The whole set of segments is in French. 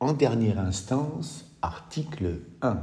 en dernière instance, article 1.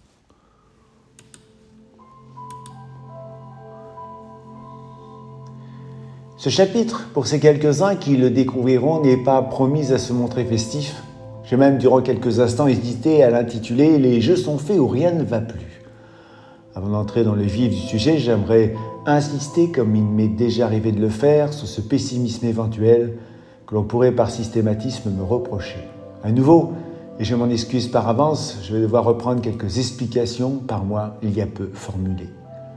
Ce chapitre, pour ces quelques-uns qui le découvriront, n'est pas promis à se montrer festif. J'ai même, durant quelques instants, hésité à l'intituler « Les jeux sont faits où rien ne va plus ». Avant d'entrer dans le vif du sujet, j'aimerais insister, comme il m'est déjà arrivé de le faire, sur ce pessimisme éventuel que l'on pourrait par systématisme me reprocher. À nouveau, et je m'en excuse par avance, je vais devoir reprendre quelques explications par moi il y a peu formulées.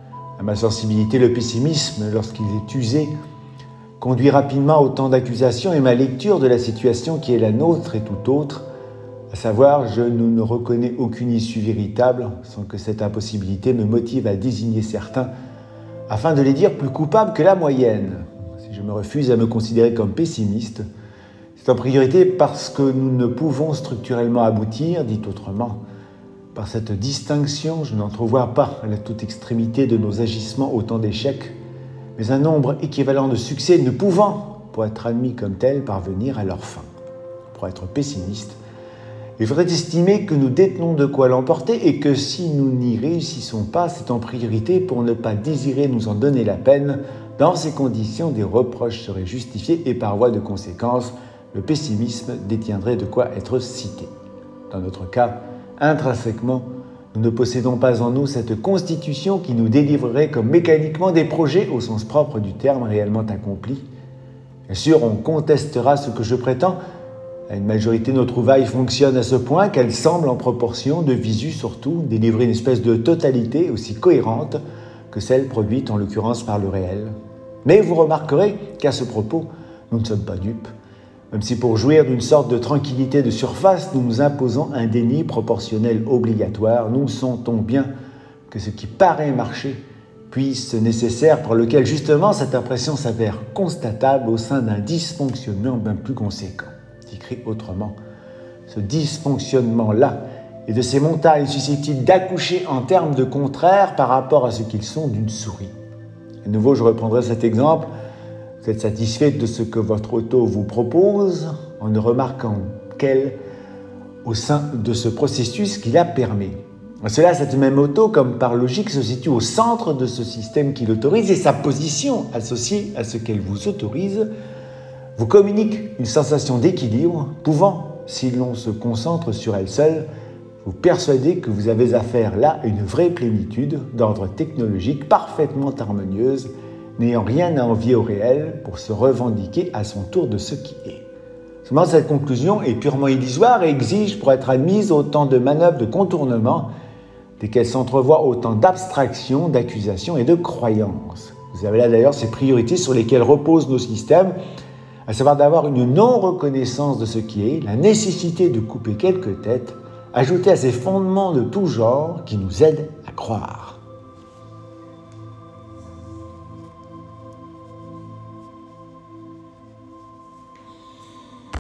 À ma sensibilité, le pessimisme, lorsqu'il est usé, conduit rapidement autant d'accusations et ma lecture de la situation qui est la nôtre est tout autre, à savoir, je ne reconnais aucune issue véritable sans que cette impossibilité me motive à désigner certains afin de les dire plus coupables que la moyenne. Si je me refuse à me considérer comme pessimiste, c'est en priorité parce que nous ne pouvons structurellement aboutir, dit autrement. Par cette distinction, je n'entrevois pas à la toute extrémité de nos agissements autant d'échecs, mais un nombre équivalent de succès ne pouvant, pour être admis comme tels, parvenir à leur fin. Pour être pessimiste, il faudrait estimer que nous détenons de quoi l'emporter et que si nous n'y réussissons pas, c'est en priorité pour ne pas désirer nous en donner la peine. Dans ces conditions, des reproches seraient justifiés et par voie de conséquence, le pessimisme détiendrait de quoi être cité. Dans notre cas, intrinsèquement, nous ne possédons pas en nous cette constitution qui nous délivrerait comme mécaniquement des projets au sens propre du terme réellement accomplis. Bien sûr, on contestera ce que je prétends. À une majorité, nos trouvailles fonctionnent à ce point qu'elles semblent en proportion, de visu surtout, délivrer une espèce de totalité aussi cohérente que celle produite en l'occurrence par le réel. Mais vous remarquerez qu'à ce propos, nous ne sommes pas dupes. Même si pour jouir d'une sorte de tranquillité de surface, nous nous imposons un déni proportionnel obligatoire, nous sentons bien que ce qui paraît marcher puisse nécessaire par lequel justement cette impression s'avère constatable au sein d'un dysfonctionnement bien plus conséquent. Écrit autrement, ce dysfonctionnement-là et de ces montagnes susceptibles d'accoucher en termes de contraire par rapport à ce qu'ils sont d'une souris. À nouveau, je reprendrai cet exemple. Vous êtes satisfait de ce que votre auto vous propose en ne remarquant qu'elle au sein de ce processus qui la permet. Cela, cette même auto, comme par logique, se situe au centre de ce système qui l'autorise et sa position associée à ce qu'elle vous autorise vous communique une sensation d'équilibre, pouvant, si l'on se concentre sur elle seule, vous persuader que vous avez affaire là à une vraie plénitude d'ordre technologique parfaitement harmonieuse, n'ayant rien à envier au réel pour se revendiquer à son tour de ce qui est. Seulement, cette conclusion est purement illusoire et exige, pour être admise, autant de manœuvres de contournement, desquelles s'entrevoient autant d'abstractions, d'accusations et de croyances. Vous avez là d'ailleurs ces priorités sur lesquelles reposent nos systèmes, à savoir d'avoir une non-reconnaissance de ce qui est, la nécessité de couper quelques têtes, ajoutée à ces fondements de tout genre qui nous aident à croire.